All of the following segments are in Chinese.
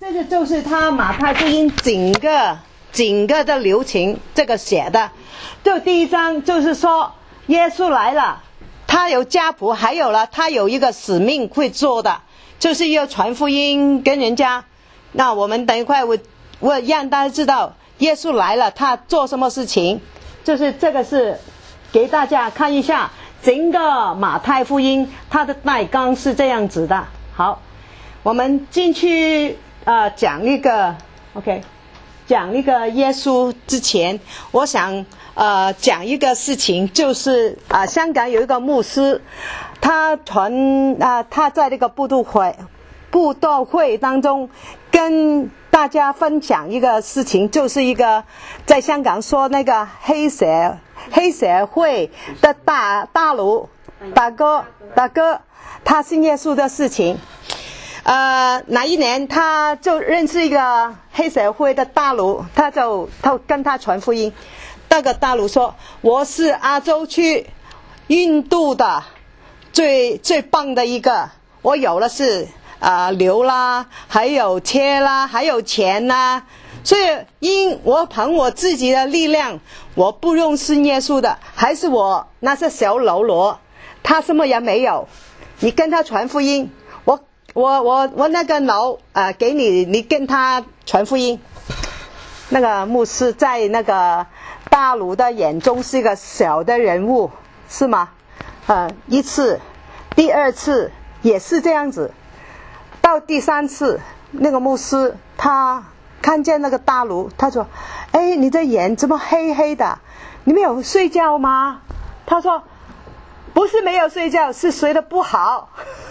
这个就是他马太福音整个的流程，这个写的。就第一章就是说耶稣来了，他有家谱，还有了他有一个使命会做的，就是要传福音跟人家。那我们等一会我让大家知道耶稣来了他做什么事情，就是这个是给大家看一下整个马太福音它的大纲是这样子的。好，我们进去讲一个 OK， 讲一个耶稣之前，我想讲一个事情，就是香港有一个牧师，他在这个布道会当中跟大家分享一个事情，就是一个在香港说那个黑社会的大佬大哥，他信耶稣的事情。哪一年他就认识一个黑社会的大佬，他跟他传福音。那个大佬说，我是亚洲区印度的最棒的一个，我有了是牛啦，还有车啦，还有钱啦，所以我凭我自己的力量，我不用信耶稣的，还是我那些小喽啰，他什么也没有，你跟他传福音，我那个楼给你，你跟他传福音。那个牧师在那个大陆的眼中是一个小的人物，是吗？一次，第二次也是这样子，到第三次，那个牧师他看见那个大陆，他说：“哎，你的眼怎么黑黑的？你没有睡觉吗？”他说：“不是没有睡觉，是睡得不好。”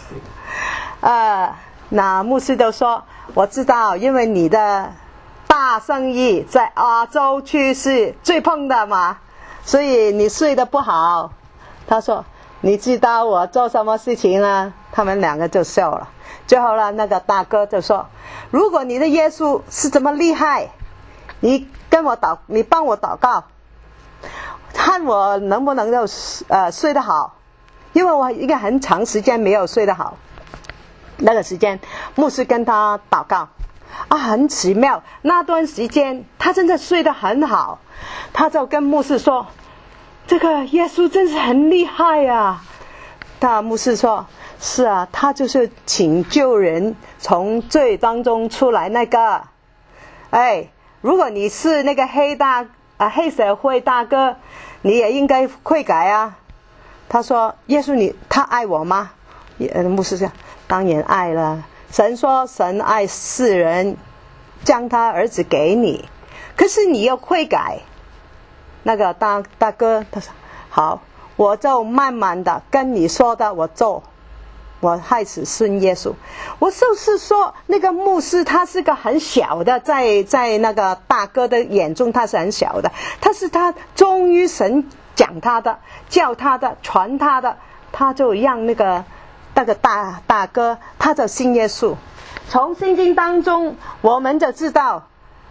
那牧师就说：“我知道，因为你的大生意在亚洲区是最碰的嘛，所以你睡得不好。”他说：“你知道我做什么事情呢？”他们两个就笑了。最后呢，那个大哥就说：“如果你的耶稣是这么厉害，你帮我祷告，看我能不能够睡得好，因为我一个很长时间没有睡得好。”那个时间，牧师跟他祷告很奇妙，那段时间他真的睡得很好。他就跟牧师说：“这个耶稣真是很厉害啊！”牧师说：“是啊，他就是拯救人从罪当中出来那个。如果你是那个黑社会大哥，你也应该悔改啊。”他说：“耶稣他爱我吗？”牧师说：“当然爱了。神说神爱世人，将他儿子给你，可是你要悔改。”那个大哥他说：“好，我就慢慢的跟你说的我做。”我开始信耶稣。我就是说那个牧师他是个很小的，在那个大哥的眼中他是很小的，他忠于神讲他的，教他的，传他的，他就让那个大哥他就信耶稣。从圣经当中我们就知道，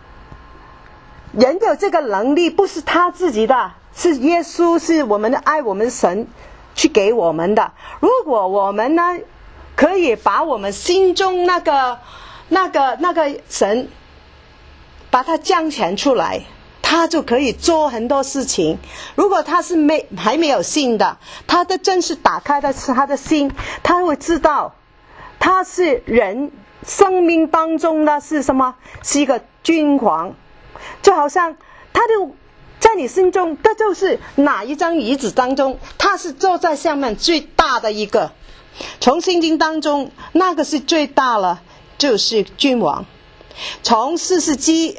人有这个能力不是他自己的，是耶稣，是我们的爱我们神去给我们的。如果我们呢可以把我们心中那个神把它彰显出来，他就可以做很多事情。如果他是还没有信的，他的真是打开的是他的心，他会知道他是人生命当中的是什么，是一个君王，就好像他就在你心中，这就是哪一张椅子当中他是坐在下面最大的一个，从圣经当中那个是最大了，就是君王。从四世纪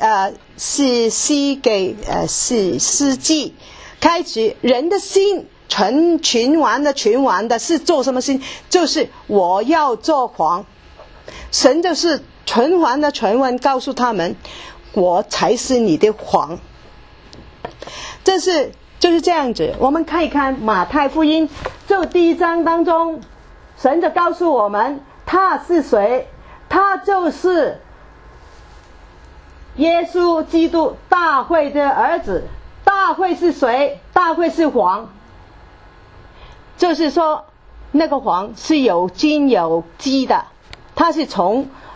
世纪开始，人的心群王的是做什么心，就是我要做王。神就是群王的传闻告诉他们，我才是你的王。就是这样子。我们看一看马太福音就第一章当中，神就告诉我们他是谁，他就是耶稣基督，大卫的儿子。大卫是谁？大卫是王，就是说那个王是有金有基的，他是从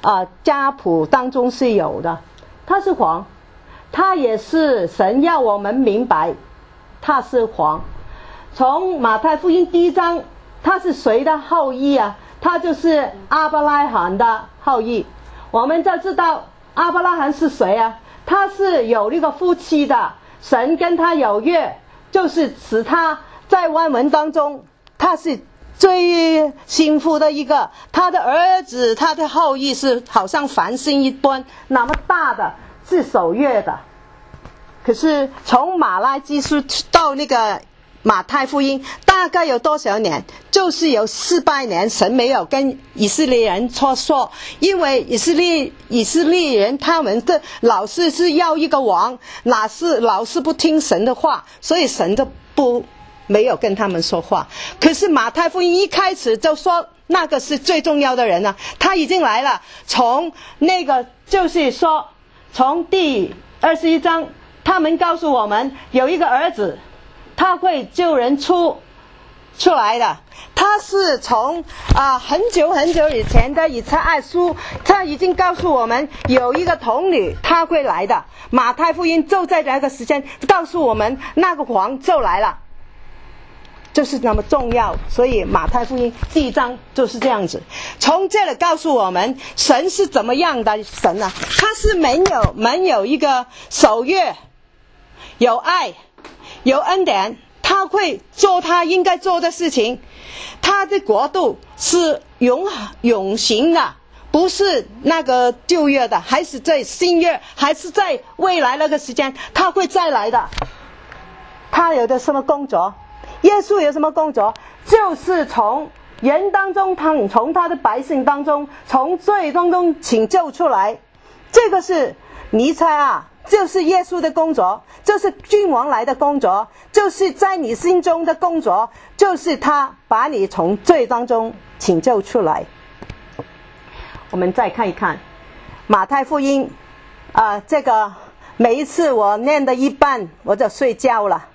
家谱当中是有的，他是皇，他也是神要我们明白他是皇。从马太福音第1章，他是谁的后裔啊？他就是亚伯拉罕的后裔。我们就知道亚伯拉罕是谁啊？他是有那个夫妻的，神跟他有约，就是使他在万民当中他是最幸福的一个，他的儿子他的后裔是好像繁星一般那么大的，是守约的。可是从马拉基书到那个马太福音大概有多少年？就是有400年，神没有跟以色列人说，因为以色列人他们的老是要一个王，老是不听神的话，所以神就没有跟他们说话。可是马太福音一开始就说那个是最重要的人啊，他已经来了。从那个就是说，从第21章，他们告诉我们有一个儿子，他会救人出来的。他是从很久很久以前的以赛亚书，他已经告诉我们有一个童女他会来的。马太福音就在这个时间告诉我们那个王就来了，就是那么重要。所以马太福音第1章就是这样子，从这里告诉我们神是怎么样的神呢？他是没有一个守约，有爱，有恩典，他会做他应该做的事情。他的国度是永行的，不是那个旧约的，还是在新约，还是在未来那个时间他会再来的。他有的什么工作？耶稣有什么工作？就是从人当中，从他的百姓当中，从罪当中拯救出来。这个是弥赛亚，就是耶稣的工作，就是君王来的工作，就是在你心中的工作，就是他把你从罪当中拯救出来。我们再看一看马太福音这个每一次我念的一半我就睡觉了，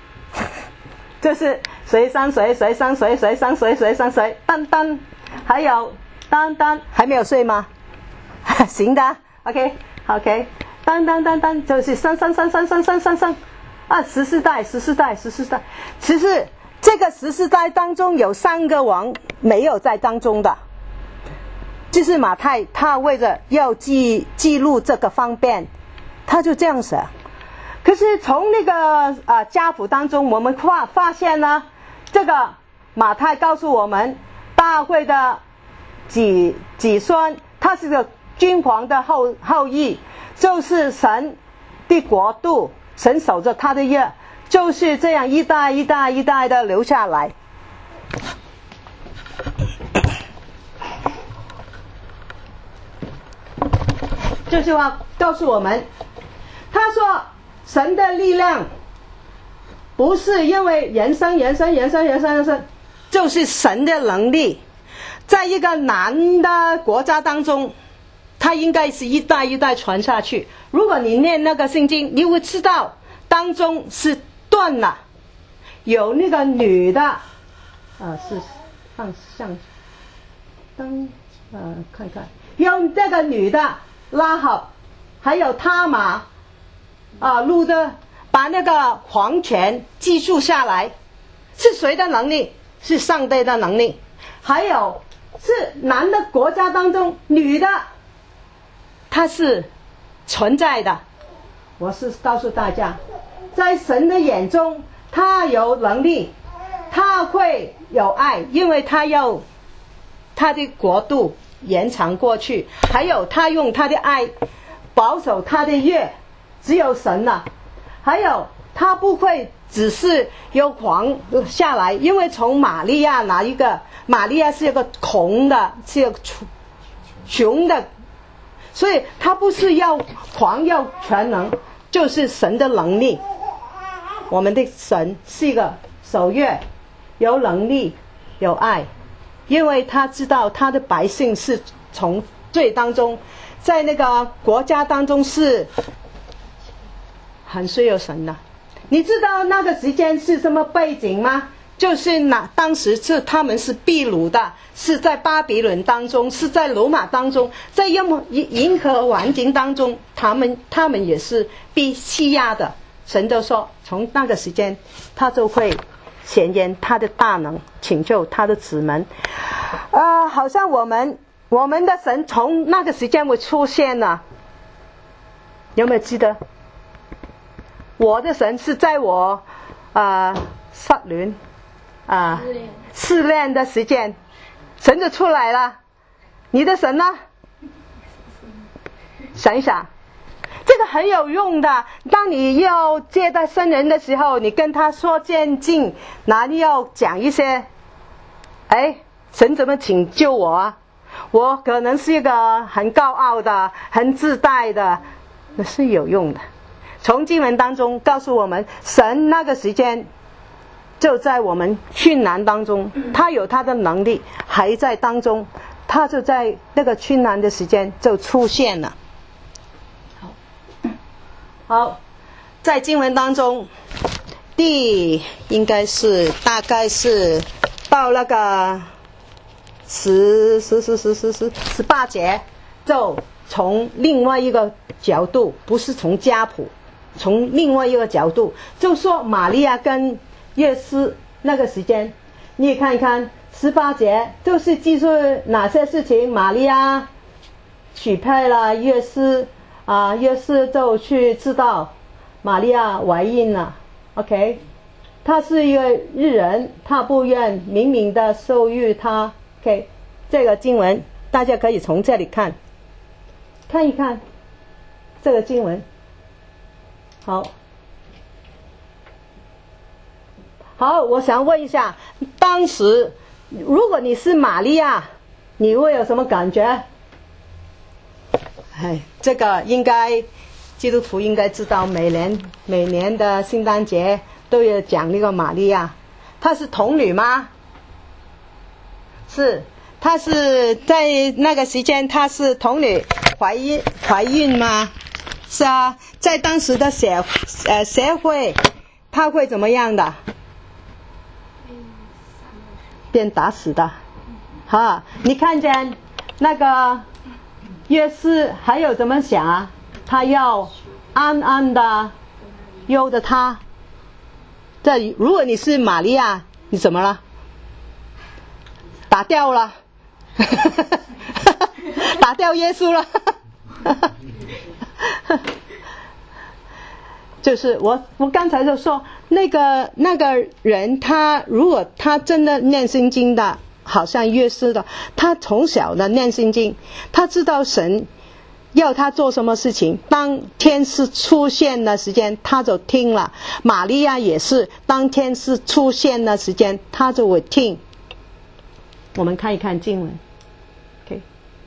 就是谁上谁，谁上谁，谁上谁，谁上谁，单单还有单单还没有睡吗？行的 OK 单就是三14代。其实这个14代当中有3个王没有在当中的，就是马太他为了要记录这个方便，他就这样写。可是从那个家谱当中我们发现呢，这个马太告诉我们大卫的子孙，他是个君王的后裔，就是神的国度，神守着他的约，就是这样一代的留下来。这句话告诉我们，他说神的力量不是因为人生，就是神的能力。在一个难的国家当中，它应该是一代传下去。如果你念那个圣经，你会知道当中是断了，有那个女的是放上灯看看，有这个女的拉好，还有他玛路的把那个皇权记述下来，是谁的能力？是上帝的能力。还有是男的国家当中，女的它是存在的。我是告诉大家，在神的眼中，他有能力，他会有爱，因为他要他的国度延长过去，还有他用他的爱保守他的约，只有神了。还有他不会只是有皇下来，因为从玛利亚玛利亚是一个穷的，是一个穷的，所以他不是要皇要全能，就是神的能力。我们的神是一个守约，有能力，有爱，因为他知道他的百姓是从罪当中，在那个国家当中是很需要神的。你知道那个时间是什么背景吗？ 就是当时他们是被掳的，是在巴比伦当中，是在罗马当中，在银河环境当中，他们也是被欺压的。神就说从那个时间他就会显现他的大能，拯救他的子民。好像我们的神从那个时间会出现了，有没有记得？我的神是在我试炼的时间，神就出来了。你的神呢？想一想，这个很有用的。当你要接待圣人的时候，你跟他说见证，哪里要讲一些神怎么拯救我啊？我可能是一个很高傲的、很自大的，那是有用的。从经文当中告诉我们，神那个时间就在我们困难当中，他有他的能力还在当中，他就在那个困难的时间就出现了。好，在经文当中大概是到那个18节，就从另外一个角度，不是从家谱，从另外一个角度，就说玛利亚跟约瑟那个时间，你也看一看18节，就是记述哪些事情。玛利亚许配了约瑟，约瑟就去知道玛利亚怀孕了。OK， 他是一个日人，他不愿明明的受育他。OK， 这个经文大家可以从这里看一看这个经文。好，我想问一下，当时如果你是玛利亚，你会有什么感觉？这个应该基督徒应该知道，每年的圣诞节都有讲那个玛利亚。她是童女吗？是，她是在那个时间她是童女，怀孕吗？是啊，在当时的社会她会怎么样的？变打死的。你看见那个约瑟还有怎么想啊？他要安安的由着他。如果你是玛利亚，你怎么了？打掉了打掉耶稣了就是我刚才就说那个人，如果他真的念圣经的，好像约瑟的，他从小的念圣经，他知道神要他做什么事情，当天使出现的时间他就听了。玛利亚也是，当天使出现的时间他就会听。我们看一看经文。 OK，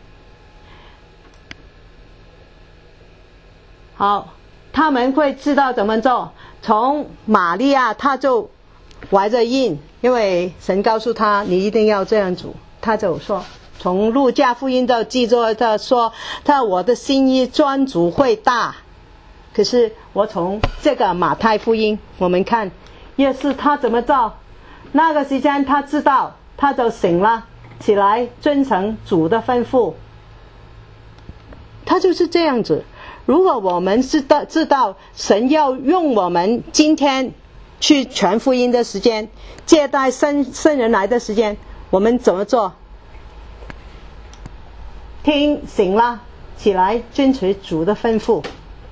好，他们会知道怎么做。从玛利亚他就怀着孕，因为神告诉他你一定要这样做，他就说，从路加福音就记着他说我的心意专主会大。可是我从这个马太福音我们看耶稣他怎么做，那个时间他知道，他就醒了起来，遵从主的吩咐。他就是这样子。如果我们知道神要用我们今天去传福音的时间，接待圣人来的时间，我们怎么做？听醒了起来，遵从主的吩咐。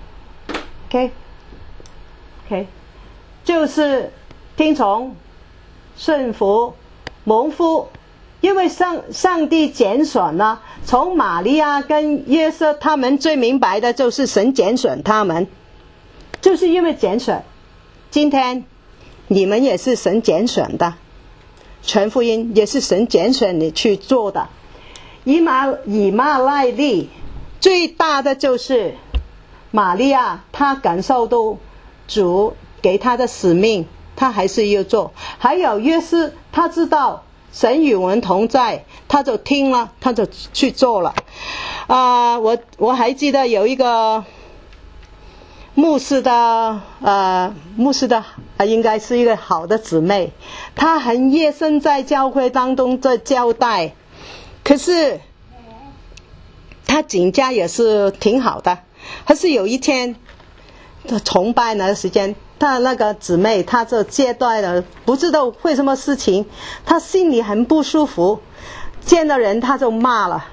OK， 就是听从顺服蒙福。因为上帝拣选呢，从玛利亚跟约瑟他们最明白的就是神拣选他们，就是因为拣选。今天你们也是神拣选的，传福音也是神拣选你去做的。以马内利最大的就是玛利亚，她感受到主给她的使命，她还是要做。还有约瑟，他知道神与我们同在，他就听了，他就去做了。我还记得有一个牧师的应该是一个好的姊妹，她很热心在教会当中的交代，可是她请假也是挺好的。可是有一天崇拜的时间，她那个姊妹她就接待了，不知道为什么事情，她心里很不舒服，见到人她就骂了，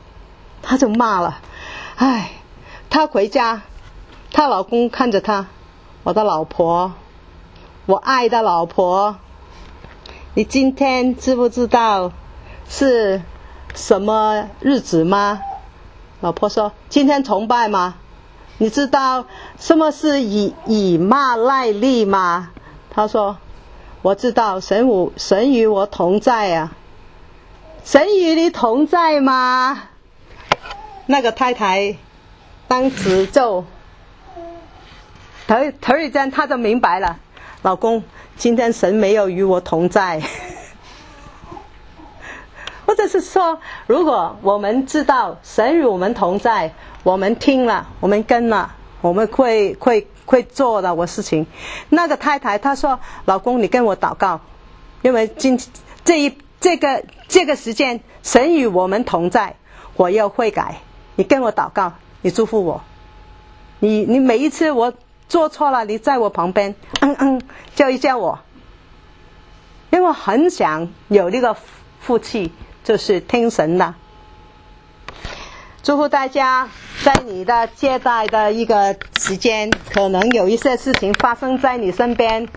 唉，她回家，她老公看着她，我的老婆，我爱的老婆，你今天知不知道是什么日子吗？老婆说，今天崇拜吗？你知道什么是以马内利吗？他说，我知道，神与我同在啊。神与你同在吗？那个太太当时就头一阵她就明白了，老公，今天神没有与我同在。或者是说，如果我们知道神与我们同在，我们听了，我们跟了，我们会做的我事情。那个太太她说，老公你跟我祷告，因为这个时间神与我们同在，我要悔改，你跟我祷告，你祝福我，你每一次我做错了，你在我旁边叫一叫我，因为我很想有那个福气，就是听神的。祝福大家在你的接待的一个时间，可能有一些事情发生在你身边，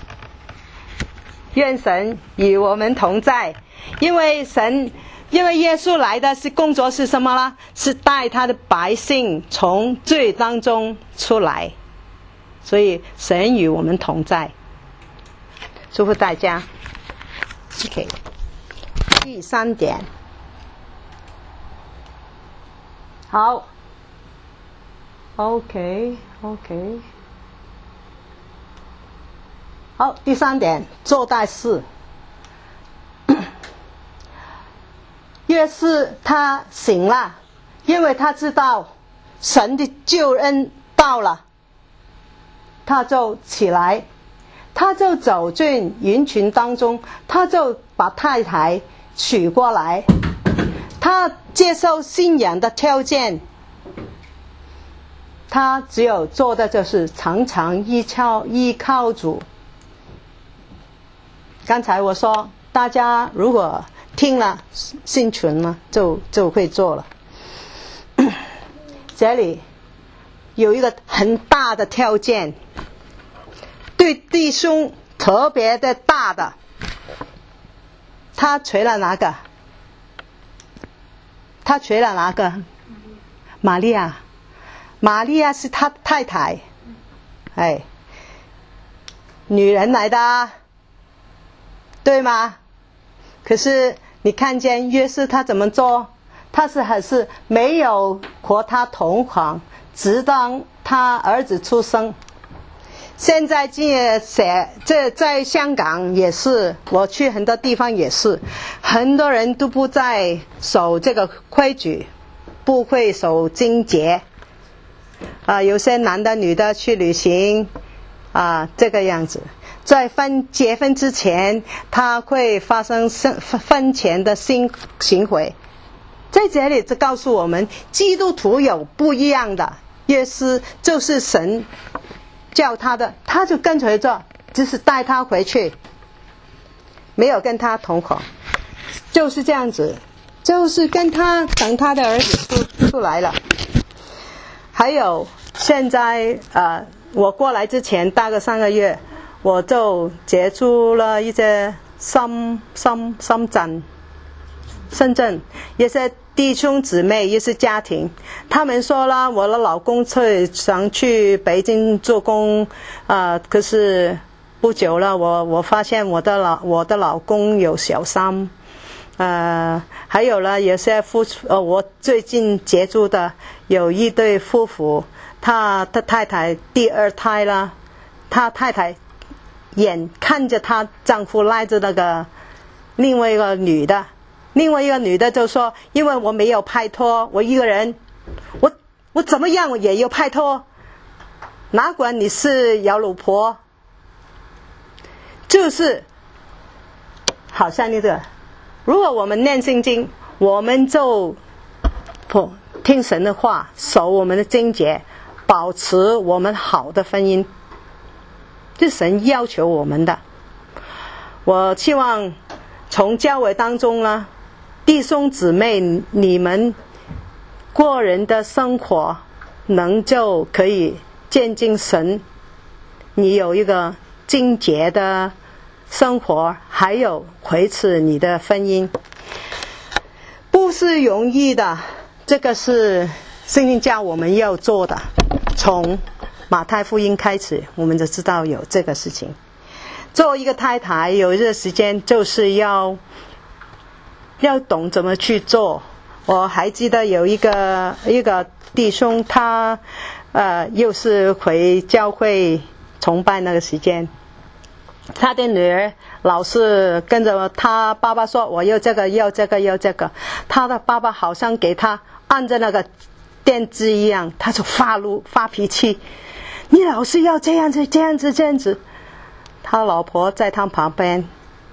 愿神与我们同在。因为耶稣来的是工作是什么呢？是带他的百姓从罪当中出来，所以神与我们同在。祝福大家。 OK， 第3点。好 OK， 好，第3点，做大事。约瑟他醒了，因为他知道神的救恩到了，他就起来，他就走进人群当中，他就把太太娶过来，他接受信仰的条件，他只有做的就是常常依靠主。刚才我说，大家如果听了信存了，就会做了。这里有一个很大的条件，对弟兄特别的大的，他娶了哪个？他娶了哪个？玛利亚。玛利亚是他太太，哎，女人来的，对吗？可是你看见约瑟他怎么做？他还是没有和他同房，直到他儿子出生。现在这在香港也是，我去很多地方也是，很多人都不再守这个规矩，不会守贞洁。有些男的女的去旅行这个样子。在结婚之前，他会发生婚前的性行为。在这里就告诉我们，基督徒有不一样的，约瑟就是神叫他的，他就跟随着，只是带他回去，没有跟他同房，就是这样子，就是跟他等他的儿子出来了。还有现在我过来之前大概3个月，我就接触了一些深圳一些弟兄姊妹，一些家庭，他们说了，我的老公想去北京做工，可是不久了，我发现我的老公有小三，还有了有些我最近接触的有一对夫妇，他的太太第2胎了，他太太眼看着她丈夫赖着那个另外一个女的就说，因为我没有拍拖，我一个人，我怎么样也有拍拖， 哪管你是有老婆，就是好像那个，如果我们念圣经，我们就听神的话，守我们的经节，保持我们好的婚姻，这是神要求我们的。我希望从教会当中呢，弟兄姊妹，你们过人的生活就可以见证神，你有一个贞洁的生活，还有维持你的婚姻，不是容易的。这个是圣经教我们要做的，从马太福音开始，我们就知道有这个事情。做一个太太有一个时间，就是要懂怎么去做。我还记得有一个弟兄，他又是回教会崇拜那个时间，他的女儿老是跟着他爸爸说，我要这个要这个要这个，他的爸爸好像给他按着那个电子一样，他就发脾气，你老是要这样子这样子这样子。他老婆在他旁边，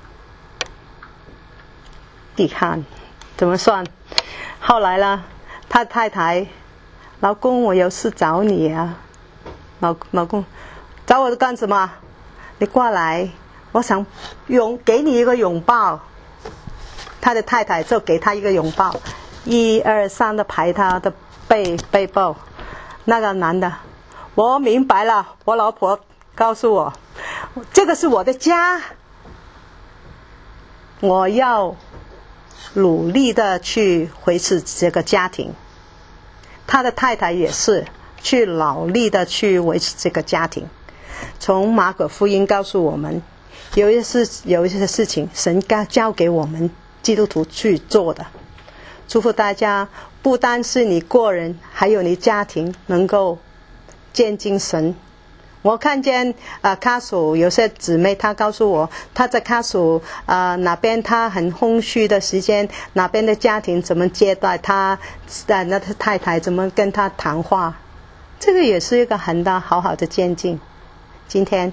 你看怎么算？后来呢，他太太，老公我有事找你啊。老公找我干什么？你过来，我想给你一个拥抱。他的太太就给他一个拥抱，1、2、3的拍他的背部。那个男的，我明白了，我老婆告诉我，这个是我的家，我要努力的去维持这个家庭。他的太太也是去努力的去维持这个家庭。从马可福音告诉我们，有一些事情神交给我们基督徒去做的。祝福大家，不单是你个人，还有你家庭能够见证神。我看见卡索有些姊妹，她告诉我，她在卡索哪边她很空虚的时间，哪边的家庭怎么接待她，那太太怎么跟她谈话，这个也是一个很大好的见证。今天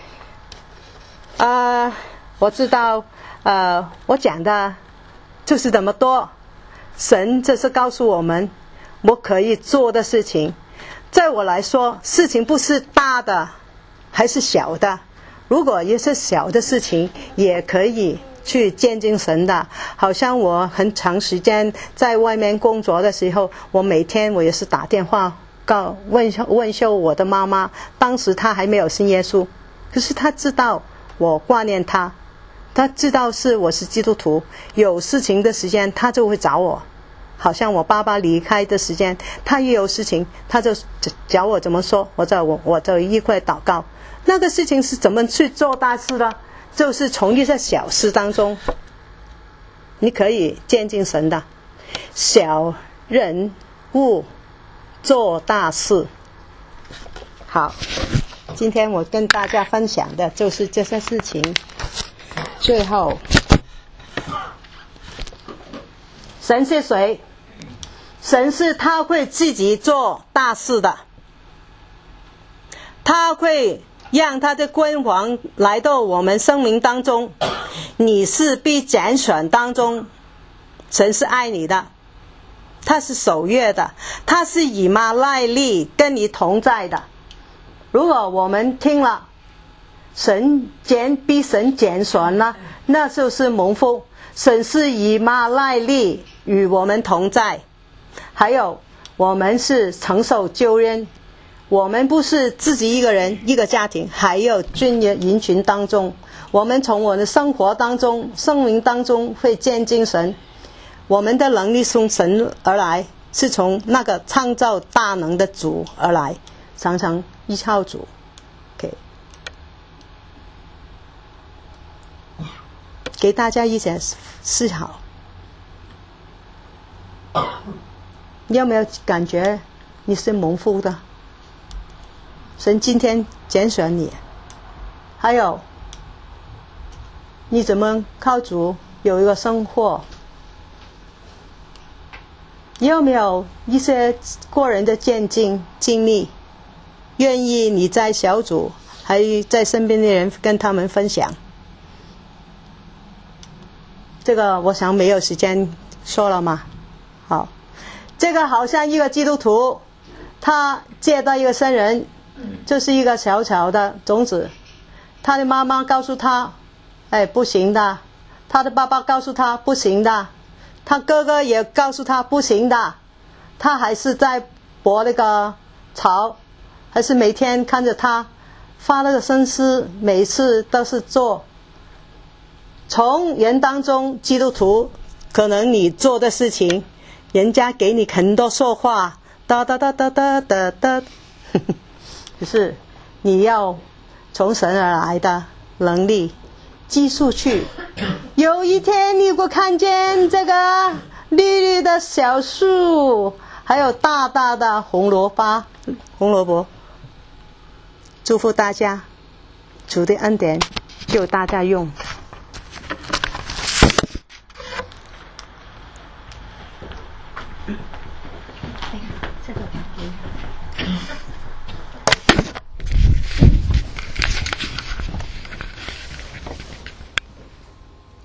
我知道我讲的就是这么多，神这是告诉我们我可以做的事情。在我来说，事情不是大的还是小的，如果也是小的事情也可以去见证神的。好像我很长时间在外面工作的时候，我每天我也是打电话问候我的妈妈，当时她还没有信耶稣，可是她知道我挂念她，她知道我是基督徒，有事情的时间她就会找我。好像我爸爸离开的时间，他也有事情，他就教我怎么说，我就一块祷告。那个事情是怎么去做大事的？就是从一些小事当中，你可以见证神的。小人物做大事。好，今天我跟大家分享的就是这些事情。最后，神是谁？神是他会自己做大事的，他会让他的君王来到我们生命当中。你是被拣选当中，神是爱你的，他是守约的，他是以马内利跟你同在的。如果我们听了被神拣选了，那就是蒙福。神是以马内利与我们同在，还有我们是承受救恩，我们不是自己一个人一个家庭，还有军人群当中，我们从我的生活当中生命当中会见证神。我们的能力从神而来，是从那个创造大能的主而来，常常依靠主。给大家一些思考，你有没有感觉你是蒙福的？神今天拣选你，还有你怎么靠主有一个生活？你有没有一些个人的见证经历？ 愿意你在小组还在身边的人跟他们分享。这个我想没有时间说了嘛。好，这个好像一个基督徒，他接到一个生人，就是一个小小的种子，他的妈妈告诉他，不行的，他的爸爸告诉他不行的，他哥哥也告诉他不行的，他还是在搏那个吵，还是每天看着他发那个声嘶，每次都是做。从人当中，基督徒可能你做的事情，人家给你很多说话，哒哒哒哒哒哒哒，可是你要从神而来的能力记述去。有一天你会看见这个绿绿的小树，还有大大的红萝卜。祝福大家，主的恩典就大家用。